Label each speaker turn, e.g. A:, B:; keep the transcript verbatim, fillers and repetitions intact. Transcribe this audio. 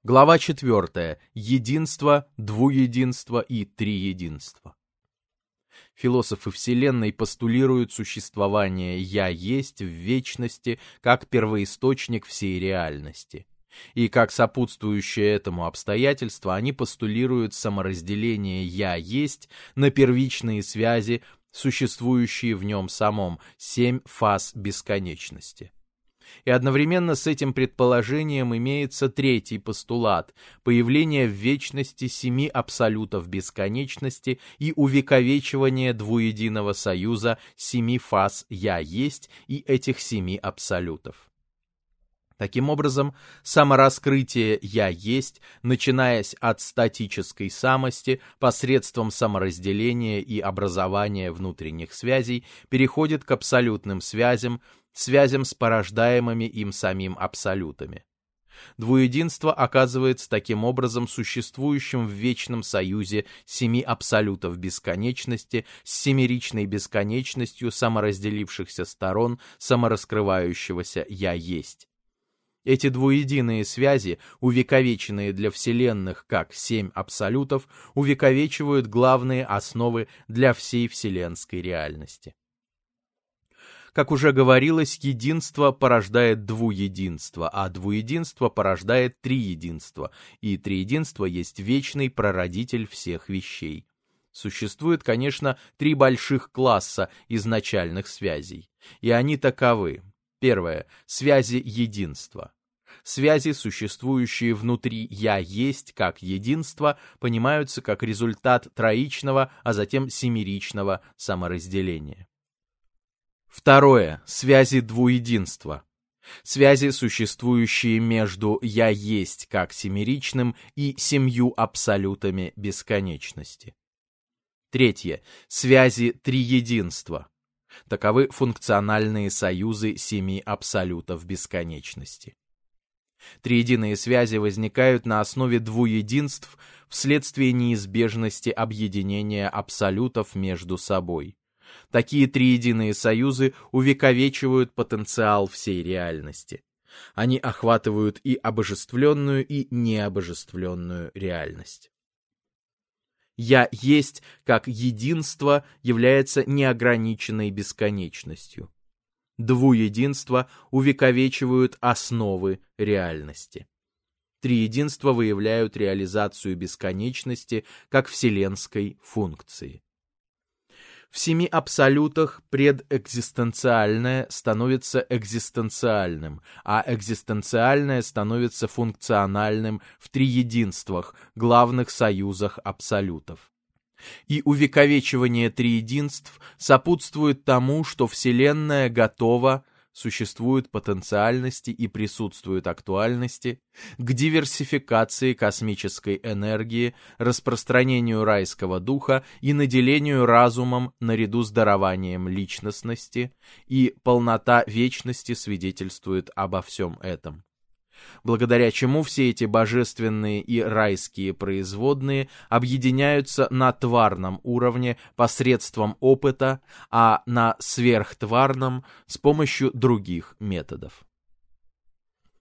A: Глава четвертая. Единство, двуединство и триединство. Философы Вселенной постулируют существование «я есть» в вечности как первоисточник всей реальности. И как сопутствующее этому обстоятельство они постулируют саморазделение «я есть» на первичные связи, существующие в нем самом, семь фаз бесконечности. И одновременно с этим предположением имеется третий постулат – появление в вечности семи абсолютов бесконечности и увековечивание двуединого союза семи фаз «я есть» и этих семи абсолютов. Таким образом, самораскрытие «я есть», начинаясь от статической самости, посредством саморазделения и образования внутренних связей, переходит к абсолютным связям, связям с порождаемыми им самим абсолютами. Двуединство оказывается таким образом существующим в вечном союзе семи абсолютов бесконечности с семеричной бесконечностью саморазделившихся сторон самораскрывающегося «я есть». Эти двуединые связи, увековеченные для вселенных как семь абсолютов, увековечивают главные основы для всей вселенской реальности. Как уже говорилось, единство порождает двуединство, а двуединство порождает триединство, и триединство есть вечный прародитель всех вещей. Существует, конечно, три больших класса изначальных связей, и они таковы. Первое. Связи единства. Связи, существующие внутри «я есть» как единство, понимаются как результат троичного, а затем семеричного саморазделения. Второе. Связи двуединства. Связи, существующие между «я есть» как семеричным и семью абсолютами бесконечности. Третье. Связи триединства. Таковы функциональные союзы семи абсолютов бесконечности. Триединые связи возникают на основе двуединств вследствие неизбежности объединения абсолютов между собой. Такие триединые союзы увековечивают потенциал всей реальности. Они охватывают и обожествленную, и необожествленную реальность. «Я есть» как единство является неограниченной бесконечностью. Двуединства увековечивают основы реальности. Триединства выявляют реализацию бесконечности как вселенской функции. В семи абсолютах предэкзистенциальное становится экзистенциальным, а экзистенциальное становится функциональным в триединствах, главных союзах абсолютов. И увековечивание триединств сопутствует тому, что Вселенная готова, существуют потенциальности и присутствуют актуальности, к диверсификации космической энергии, распространению райского духа и наделению разумом наряду с дарованием личностности, и полнота вечности свидетельствует обо всем этом. Благодаря чему все эти божественные и райские производные объединяются на тварном уровне посредством опыта, а на сверхтварном с помощью других методов.